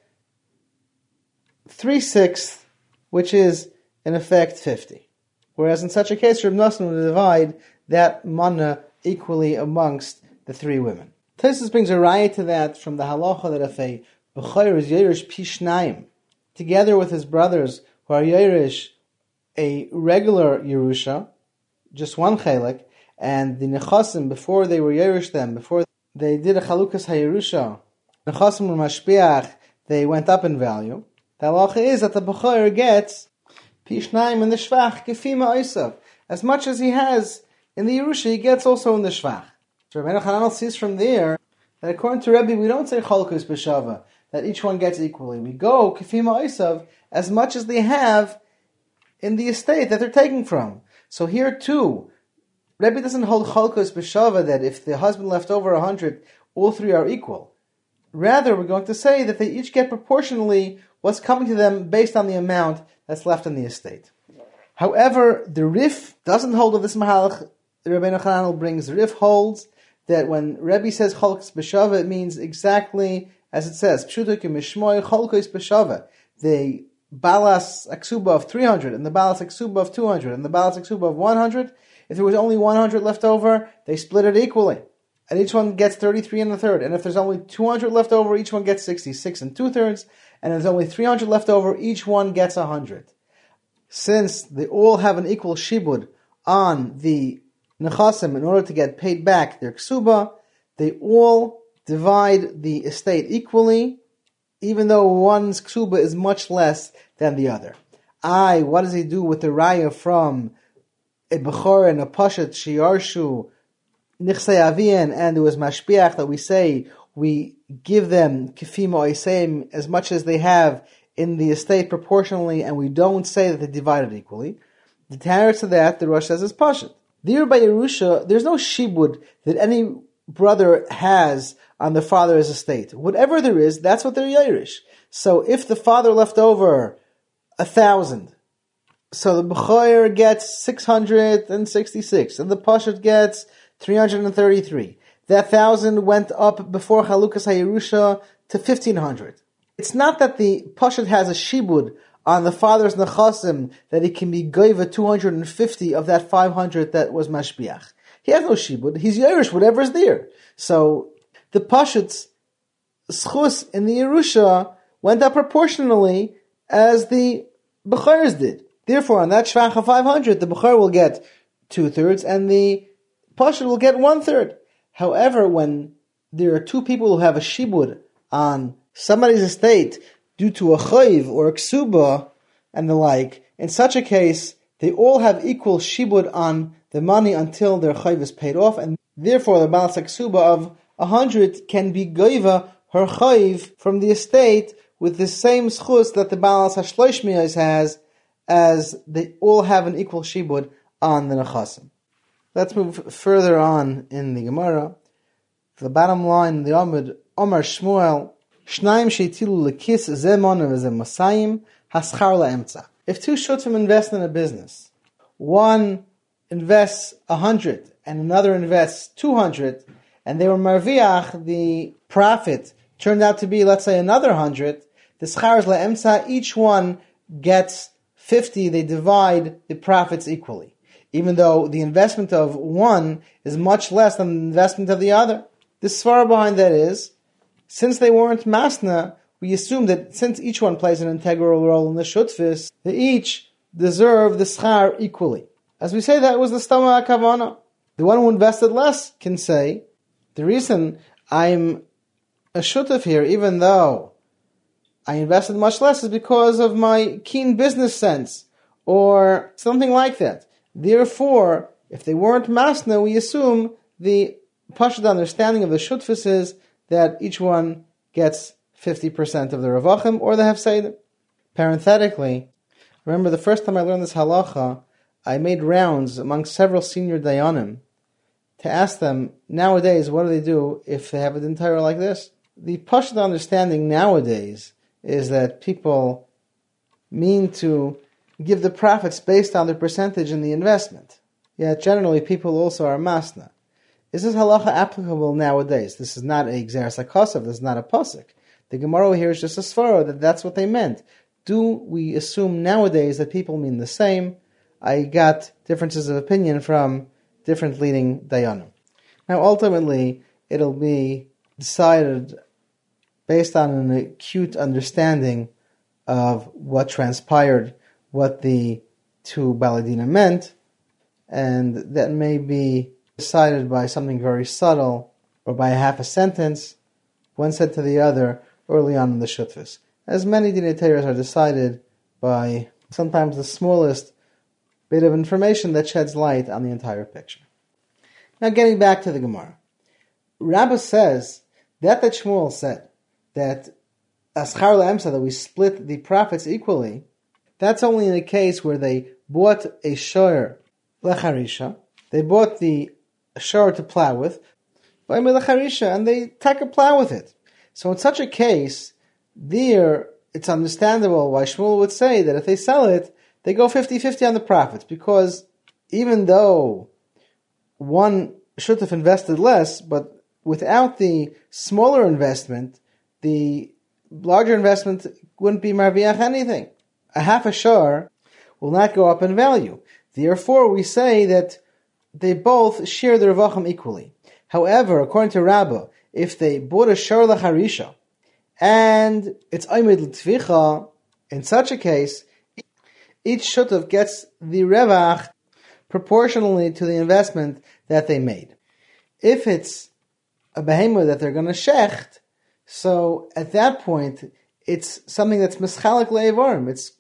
three sixths, which is in effect fifty. Whereas in such a case, Reb Nosson would divide that mana equally amongst the three women. Tosfos brings a raya to that from the halacha that if a b'chor is yerush pishnayim, together with his brothers who are yerush a regular yerusha, just one chelik, and the nechasim, before they were yerush them, before they did a chalukas hayerusha, nechasim were mashpiach, they went up in value. The halacha is that the b'chor gets pishnayim in the shvach, kefima oisav. As much as he has in the Yerusha, he gets also in the shvach. So Rabbeinu Hananel sees from there that according to Rebbe, we don't say cholkus b'shava, that each one gets equally. We go kefima oisav, as much as they have in the estate that they're taking from. So here too, Rebbe doesn't hold cholkus b'shava, that if the husband left over a hundred, all three are equal. Rather, we're going to say that they each get proportionally what's coming to them based on the amount that's left in the estate. However, the Rif doesn't hold of this mahalach. Rabbeinu Hananel brings the Rif holds that when Rebbe says cholkos b'shava, it means exactly as it says. Pshuto k'mishmoy cholkos b'shava. The balas aksuba of three hundred and the balas aksuba of two hundred and the balas aksuba of one hundred. If there was only one hundred left over, they split it equally, and each one gets thirty-three and a third. And if there's only two hundred left over, each one gets sixty-six and two thirds. And if there's only three hundred left over, each one gets one hundred. Since they all have an equal shibud on the nechasim in order to get paid back their ksuba, they all divide the estate equally, even though one's ksuba is much less than the other. I, what does he do with the raya from a bechor and a pashat shiyarshu nichsei avian, and there was mashpiach that we say we give them kefima oiseim as much as they have in the estate proportionally, and we don't say that they divide it equally. The Tanner to that, the Rosh says, is pashat. There by Yerusha, there's no shibud that any brother has on the father's estate. Whatever there is, that's what they're Yerush. So if the father left over a thousand, so the B'choyer gets six hundred sixty-six, and the pashat gets three hundred thirty-three. That thousand went up before Chalukas HaYerusha to fifteen hundred. It's not that the pashat has a shibud on the father's nechasim that he can be goiva two hundred fifty of that five hundred that was mashbiach. He has no shibud. He's Yerush, whatever is there. So the pashat's schus in the Yerusha went up proportionally as the Bechor's did. Therefore, on that shvach of five hundred, the Bechor will get two thirds and the pashat will get one third. However, when there are two people who have a shibud on somebody's estate due to a chayiv or a ksuba and the like, in such a case, they all have equal shibud on the money until their chayiv is paid off, and therefore the balas ksuba of a hundred can be goiva her chayiv from the estate with the same schus that the Baal Hashloish Miyos has, as they all have an equal shibud on the nechasim. Let's move further on in the Gemara. The bottom line, the Amud, Omar Shmuel, Shnaim sheitilu lekis zemon v'zem masayim haschar la'emtza. If two shutim invest in a business, one invests a hundred and another invests two hundred, and they were marviach, the profit turned out to be, let's say, another hundred, the schar is la'emtza, each one gets fifty, they divide the profits equally, even though the investment of one is much less than the investment of the other. The svara behind that is, since they weren't masna, we assume that since each one plays an integral role in the shutfis, they each deserve the schar equally. As we say, that was the stama hakavana. The one who invested less can say, the reason I'm a shutaf here, even though I invested much less, is because of my keen business sense, or something like that. Therefore, if they weren't masna, we assume the pashut understanding of the shutfis is that each one gets fifty percent of the ravachim, or the hefseidim. Parenthetically, remember the first time I learned this halacha, I made rounds among several senior dayanim to ask them, nowadays, what do they do if they have a din Torah like this? The pashut understanding nowadays is that people mean to give the profits based on the percentage in the investment. Yet generally people also are masna. Is this halacha applicable nowadays? This is not a gzeras hakosov, this is not a pasuk. The Gemara here is just a svara that that's what they meant. Do we assume nowadays that people mean the same? I got differences of opinion from different leading dayanim. Now ultimately, it'll be decided based on an acute understanding of what transpired, what the two baladina meant, and that may be decided by something very subtle, or by a half a sentence, one said to the other early on in the shutfis. As many dinei Torahs are decided by sometimes the smallest bit of information that sheds light on the entire picture. Now getting back to the Gemara. Rabbah says that that Shmuel said that aschar la'emsa, that we split the profits equally, that's only in a case where they bought a shor lecharisha, they bought the shor to plow with, and they take a plow with it. So in such a case, there it's understandable why Shmuel would say that if they sell it, they go fifty-fifty on the profits, because even though one should have invested less, but without the smaller investment, the larger investment wouldn't be marviach anything. A half a shor will not go up in value. Therefore, we say that they both share the revachim equally. However, according to Rabbah, if they bought a shor lecharisha and it's aymed l'tvicha, in such a case, each shutav gets the revach proportionally to the investment that they made. If it's a behemoth that they're going to shecht, so at that point, it's something that's mischalik le'evarim. It's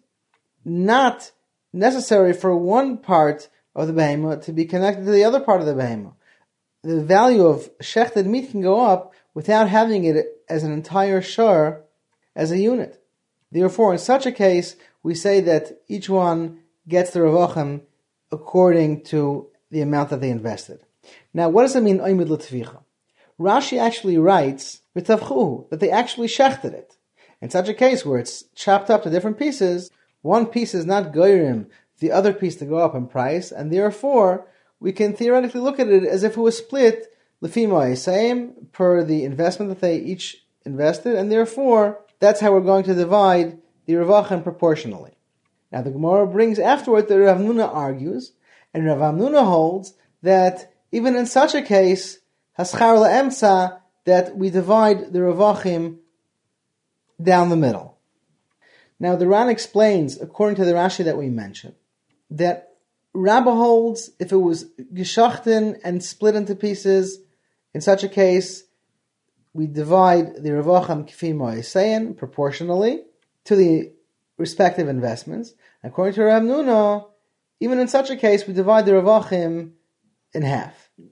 not necessary for one part of the behemoth to be connected to the other part of the behemoth. The value of shechted meat can go up without having it as an entire shor, as a unit. Therefore, in such a case, we say that each one gets the revachim according to the amount that they invested. Now, what does it mean, oimid l'tvicha? Rashi actually writes, v'tavchuhu, that they actually shechted it. In such a case where it's chopped up to different pieces, one piece is not goyrim, the other piece to go up in price, and therefore, we can theoretically look at it as if it was split l'fima same per the investment that they each invested, and therefore, that's how we're going to divide the revachim proportionally. Now the Gemara brings afterward that Rav Nuna argues, and Rav Nuna holds that even in such a case, haschar la'emtza, that we divide the revachim down the middle. Now the Ran explains, according to the Rashi that we mentioned, that Rabbah holds if it was geschachten and split into pieces, in such a case, we divide the revachim k'fi ma'asein proportionally to the respective investments. According to Rav Nuna, even in such a case, we divide the revachim in half.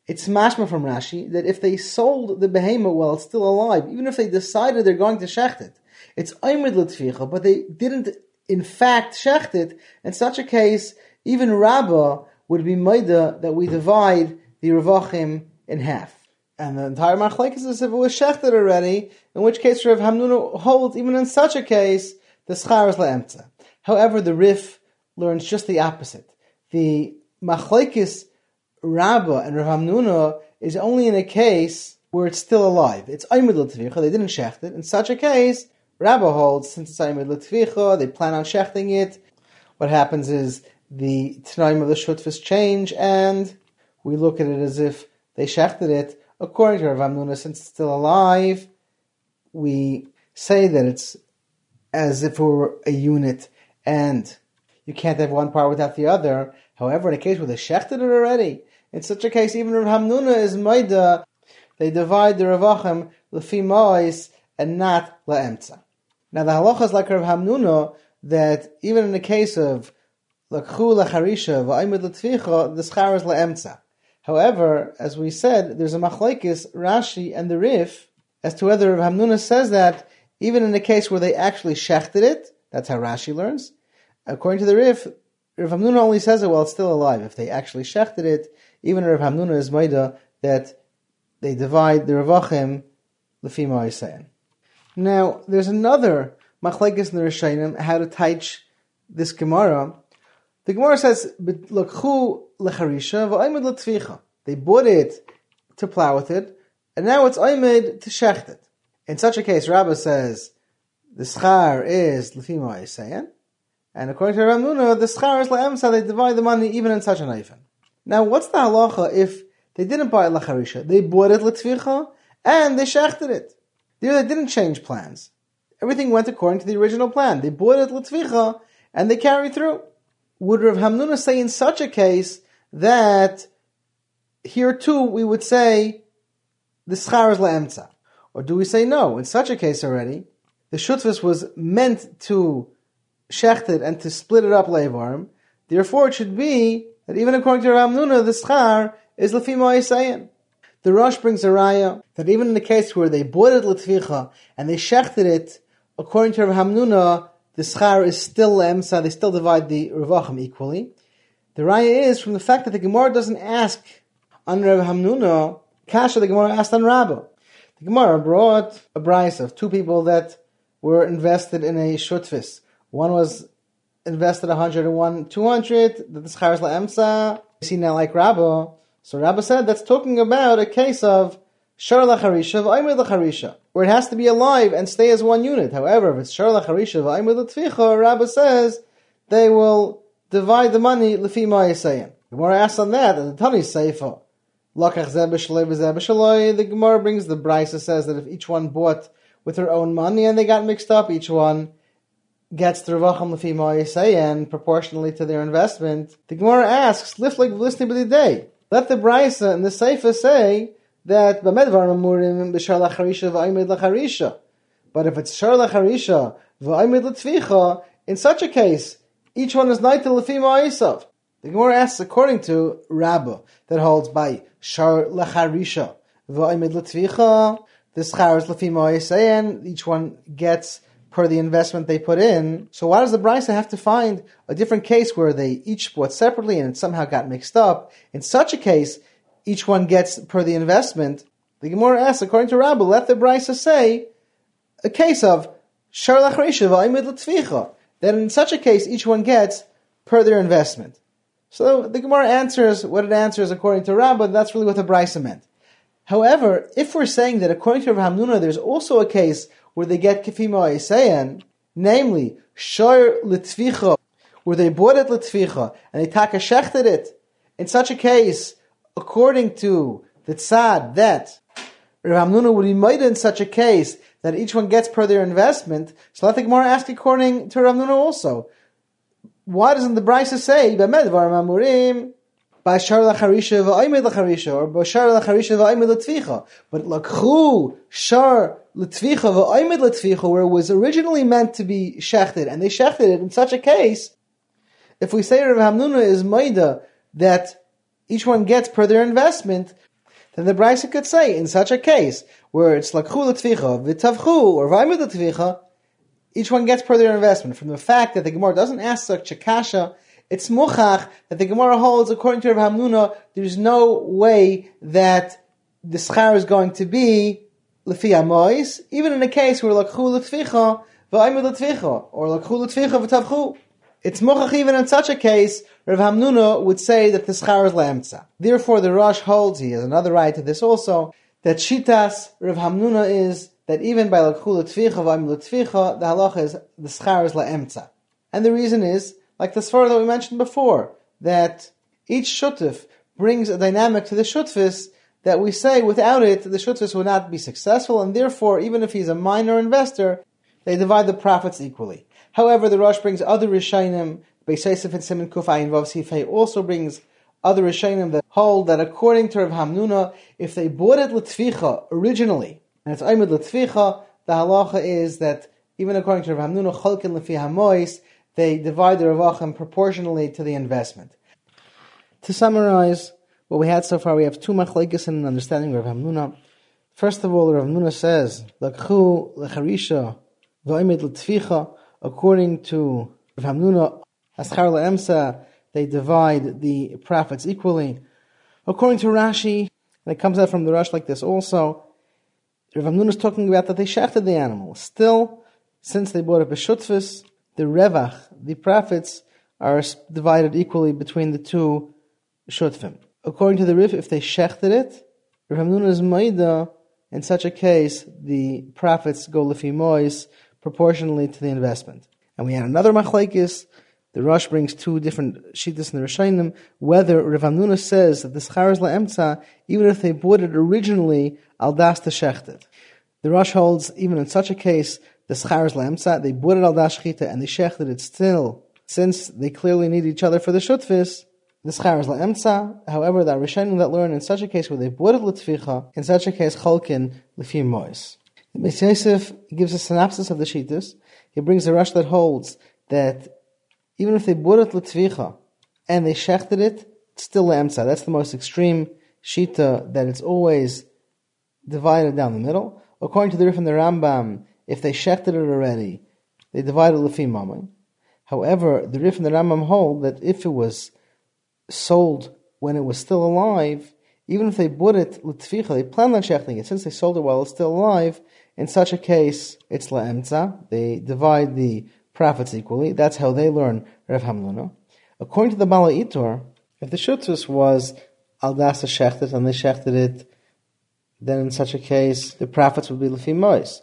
It's mashma from Rashi that if they sold the behemoth while it's still alive, even if they decided they're going to shecht it, it's oimid l'tficha, but they didn't in fact shecht it. In such a case, even Rabbah would be maida that we divide the revachim in half. And the entire machlekes is if it was shechted already, in which case Rav Hamnuna holds even in such a case the schar is le'emtza. However, the Rif learns just the opposite. The machlekes Rabbah and Rav Hamnuna is only in a case where it's still alive. It's oimid l'tvicha, they didn't shecht it. In such a case, Rabbah holds, since it's oimid l'tvicha, they plan on shechting it. What happens is the t'naim of the shutfis change, and we look at it as if they shechted it. According to Rav Hamnuna, since it's still alive, we say that it's as if it were a unit, and you can't have one part without the other. However, in a case where they shechted it already, in such a case, even Rav Hamnuna is maida, they divide the revachim lefi ma'is and not la'emtza. Now the halacha is like Rav Hamnuna, that even in the case of lakchu lacharisha v'aimid l'tvicha, the schar is la'emtza. However, as we said, there's a machlekes, Rashi and the Rif, as to whether Rav Hamnuna says that even in the case where they actually shechted it, that's how Rashi learns. According to the Rif, Rav Hamnuna only says it while it's still alive. If they actually shechted it, even Rav Hamnuna is maida that they divide the revachim lefi ma'asein. Now, there's another machlekes in the Rishonim how to teach this Gemara. The Gemara says, "Lakchu lecharisha v'aymed l'tvicha." They bought it to plow with it, and now it's aymed to shecht it. In such a case, Rabbah says the schar is lefi ma'asein, and according to Rav Hamnuna, the schar is le'emsa. They divide the money even in such an eifin. Now, what's the halacha if they didn't buy it lecharisha? They bought it l'tvicha and they shechted it. There, they didn't change plans. Everything went according to the original plan. They bought it l'tvicha and they carried through. Would Rav Hamnuna say in such a case that here too we would say the schar is le'emtza? Or do we say no? In such a case already, the shutfis was meant to shecht it and to split it up le'evarim. Therefore, it should be that even according to Rav Hamnuna, the schar is lefi ma'asein. The Rosh brings a raya that even in the case where they bought it l'tvicha and they shechted it, according to Rav Hamnuna, the schar is still le'emsa, they still divide the revachim equally. The raya is from the fact that the Gemara doesn't ask on Rav Hamnuna, kasha the Gemara asked on Rabbah. The Gemara brought a brayso of two people that were invested in a shutfis. One was invested one hundred and one two hundred, that the schar is le'emsa. You see now like Rabbah. So Rabbah said that's talking about a case of shar lacharisha v'aymed lacharisha, where it has to be alive and stay as one unit. However, if it's shar lacharisha v'aymed l'tvicha, Rabbah says they will divide the money lefi ma'asein. The Gemara asks on that, and the Tani Seifa, lakach zeh b'shaloi v'zeh b'shaloi, the Gemara brings the brayso says that if each one bought with their own money and they got mixed up, each one gets the revachim lefi ma'asein proportionally to their investment. The Gemara asks, liflik v'lisni b'didei. Let the brayso and the Seifa say that b'medvar amurim b'shar lacharisha v'aymed lacharisha. But if it's shar lacharisha v'aymed l'tvicha, in such a case, each one is naitel lefi ma'asav. The Gemara asks according to Rabbah that holds by shar lacharisha v'aymed l'tvicha, the schar is lefi ma'asein, each one gets per the investment they put in. So why does the brayso have to find a different case where they each bought separately and it somehow got mixed up? In such a case, each one gets per the investment. The Gemara asks, according to Rabbah, let the brayso say a case of shar lacharisha v'aymed l'tvicha, that in such a case each one gets per their investment. So the Gemara answers what it answers according to Rabbah. That's really what the brayso meant. However, if we're saying that according to Rav Hamnuna, there's also a case where they get lefi ma'asein, namely shar l'tvicha, where they bought it l'tvicha and they taka shechted it. In such a case, according to the tzad, that Rav Hamnuna would be maida in such a case that each one gets per their investment. So let the Gemara ask according to Rav Hamnuna also. Why doesn't the brayso say b'medvar amurim b'shar lacharisha v'aymed lacharisha or b'shar lacharisha v'aymed l'tvicha? But lakchu shar l'tvicha v'aymed l'tvicha, where it was originally meant to be shechted, and they shechted it. In such a case, if we say Rav Hamnuna is maida that each one gets per their investment, then the Brisa could say, in such a case, where it's lakchu l'tvicha, v'tavchu, or v'aymed l'tvicha, each one gets per their investment. From the fact that the Gemara doesn't ask such a kasha, it's muchach that the Gemara holds, according to Rav Hamnuna, there's no way that the schar is going to be lefi amois, even in a case where lakchu l'tvicha, v'aymed l'tvicha, or lakchu l'tvicha, v'tavchu. It's muchach even in such a case, Rav Hamnuna would say that the schar is le'emtza. Therefore, the Rosh holds, he has another right to this also, that shitas Rav Hamnuna is that even by lakchu l'tvicha, v'aymed l'tvicha, the halacha is the schar is le'emtza. And the reason is, like the svara that we mentioned before, that each shutuf brings a dynamic to the shutfis that we say without it, the shutfis would not be successful, and therefore, even if he's a minor investor, they divide the profits equally. However, the Rosh brings other Rishonim, Beis Yosef and Simon Kuf Ayin Vav Sifhei also brings other Rishonim that hold that according to Rav Hamnuna, if they bought it l'tvicha originally, and it's aymed l'tvicha, the halacha is that even according to Rav Hamnuna, cholkin lefi hamois, they divide the ravachim proportionally to the investment. To summarize what we had so far, we have two machlekes in understanding Rav Hamnuna. First of all, Rav Hamnuna says, lakchu lecharisha v'aymed l'tvicha. According to Rav Hamnuna, aschar le'emsa, they divide the profits equally. According to Rashi, and it comes out from the Rosh like this also, Rav Hamnuna is talking about that they shechted the animal. Still, since they bought it b'shutfis, the revach, the profits, are divided equally between the two shutfim. According to the Rif, if they shechted it, Rav Hamnuna is maida, in such a case, the profits go lefi mois, proportionally to the investment. And we had another machlekes. The Rosh brings two different shittas in the Rishonim, whether Rav Hamnuna says that the schar is la'emtza, even if they bought it originally, al das to shechted. The Rosh holds, even in such a case, the schar is la'emtza, they bought it al das shchita, and they shechted it still, since they clearly need each other for the shutfis, the schar is la'emtza. However, the Rishonim that learn in such a case where they bought it l'tficha, in such a case, cholkin l'fi mois. Beis Yosef gives a synopsis of the shittas. He brings a rush that holds that even if they bought it l'tvicha and they shechted it, it's still le'emtza. That's the most extreme shita, that it's always divided down the middle. According to the Rif and the Rambam, if they shechted it already, they divided l'fi mamon. However, the Rif and the Rambam hold that if it was sold when it was still alive, even if they bought it l'tvicha, they planned on shechting it, since they sold it while it's still alive, in such a case, it's la'emtza. They divide the profits equally. That's how they learn Rav Hamnuna. According to the Bala Itor, if the shutzus was al das shechted and they shechted it, then in such a case, the profits would be l'fi mois,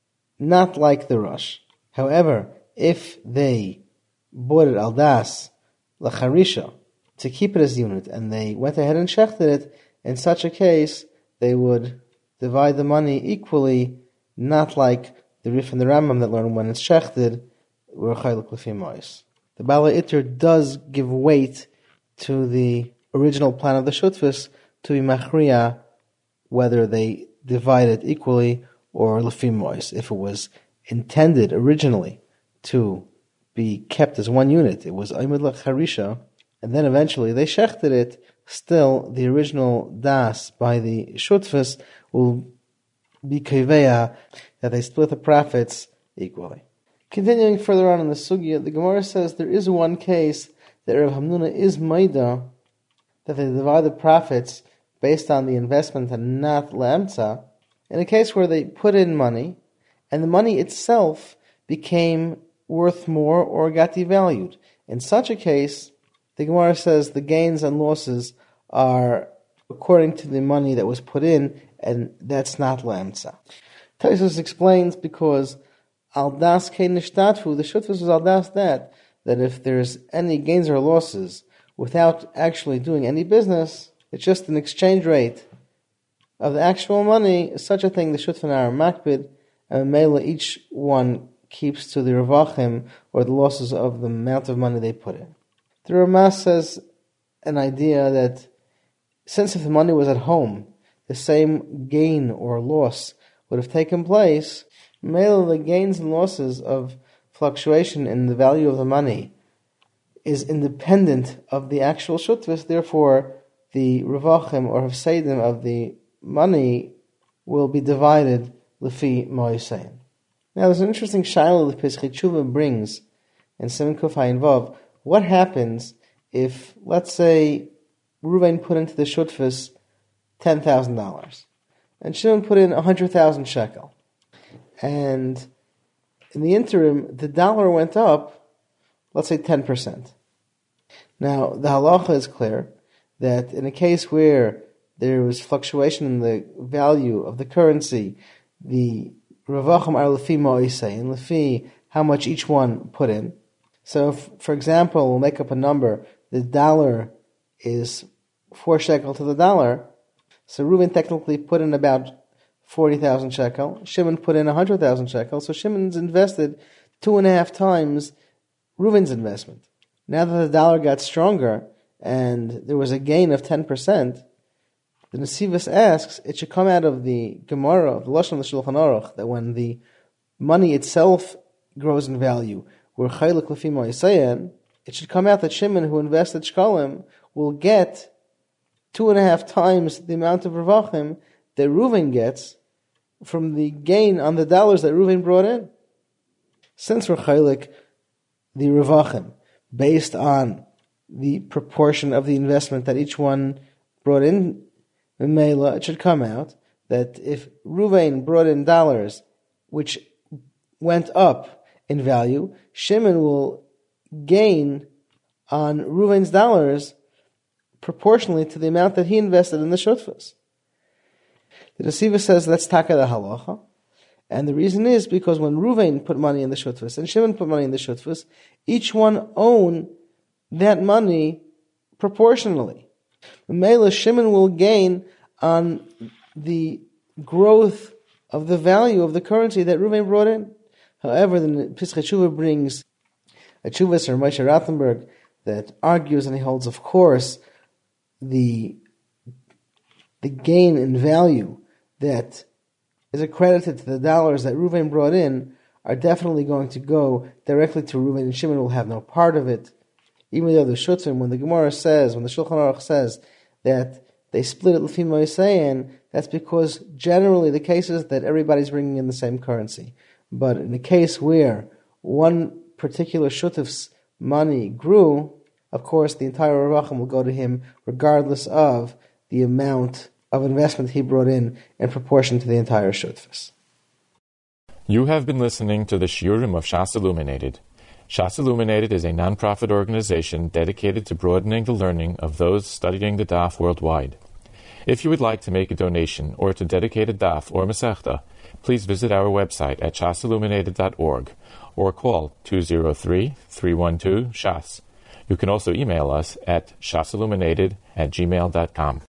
not like the Rosh. However, if they bought it al das l'acharisha, to keep it as unit, and they went ahead and shechted it, in such a case, they would divide the money equally, not like the Rif and the Rambam that learn when it's shechted, we're chaylik l'fi mois. The Bala Itter does give weight to the original plan of the shutfis to be machriya, whether they divide it equally or l'fi mois. If it was intended originally to be kept as one unit, it was aymed l'charisha, and then eventually they shechted it, still the original das by the shutfis will be kaveya, that they split the profits equally. Continuing further on in the sugya, the Gemara says there is one case that Rav Hamnuna is maida, that they divide the profits based on the investment and not le'emtza, in a case where they put in money, and the money itself became worth more or got devalued. In such a case, the Gemara says the gains and losses are according to the money that was put in, and that's not le'emtza. Taisus explains because al das kein nishtadfu, the shutfus was al das that, that if there's any gains or losses without actually doing any business, it's just an exchange rate of the actual money, such a thing the shutfan are makbid, and mela each one keeps to the revachim or the losses of the amount of money they put in. The Ramah says an idea that since if the money was at home, the same gain or loss would have taken place, mela the gains and losses of fluctuation in the value of the money is independent of the actual shutvis, therefore the revachim or hafsedim of the money will be divided lefi moisein. Now, there's an interesting shaila that Pesach Tshuva brings in Siman Kuf Hayin Vav. What happens if, let's say, Reuven put into the shutfus ten thousand dollars, and Shimon put in one hundred thousand shekel, and in the interim, the dollar went up, let's say ten percent. Now, the halacha is clear that in a case where there was fluctuation in the value of the currency, the revachim are lefi mo'isein, lefi how much each one put in. So, if, for example, we'll make up a number, the dollar is four shekel to the dollar, so Reuven technically put in about forty thousand shekel, Shimon put in one hundred thousand shekel, so Shimon's invested two and a half times Reuven's investment. Now that the dollar got stronger and there was a gain of ten percent, the Nesivos asks, it should come out of the Gemara, of the Lashon of the Shulchan Aruch, that when the money itself grows in value, where chaylik lefi mo'isein, it should come out that Shimon, who invested shkalim, will get two and a half times the amount of revachim that Reuven gets from the gain on the dollars that Reuven brought in. Since we're chaylik the revachim based on the proportion of the investment that each one brought in, in Mela, it should come out that if Reuven brought in dollars which went up in value, Shimon will gain on Reuven's dollars proportionally to the amount that he invested in the shutfus. The Nesivos says that's taka the halacha, and the reason is because when Reuven put money in the shutfus and Shimon put money in the shutfus, each one owned that money proportionally. Mela, Shimon will gain on the growth of the value of the currency that Reuven brought in. However, the Pesach Tshuva brings a Tshuvas or Moshe Rothenberg that argues and he holds, of course, the the gain in value that is accredited to the dollars that Reuven brought in are definitely going to go directly to Reuven, and Shimon will have no part of it. Even though the Shutzim, when the Gemara says, when the Shulchan Aruch says that they split it lefi mo'isein, that's because generally the case is that everybody's bringing in the same currency. But in the case where one particular Shutif's money grew, of course the entire revachim will go to him regardless of the amount of investment he brought in in proportion to the entire Shutif's. You have been listening to the Shiurim of Shas Illuminated. Shas Illuminated is a non-profit organization dedicated to broadening the learning of those studying the Daf worldwide. If you would like to make a donation or to dedicate a Daf or Masechta, please visit our website at shas illuminated dot org or call two zero three, three one two, S H A S. You can also email us at shasilluminated at gmail dot com.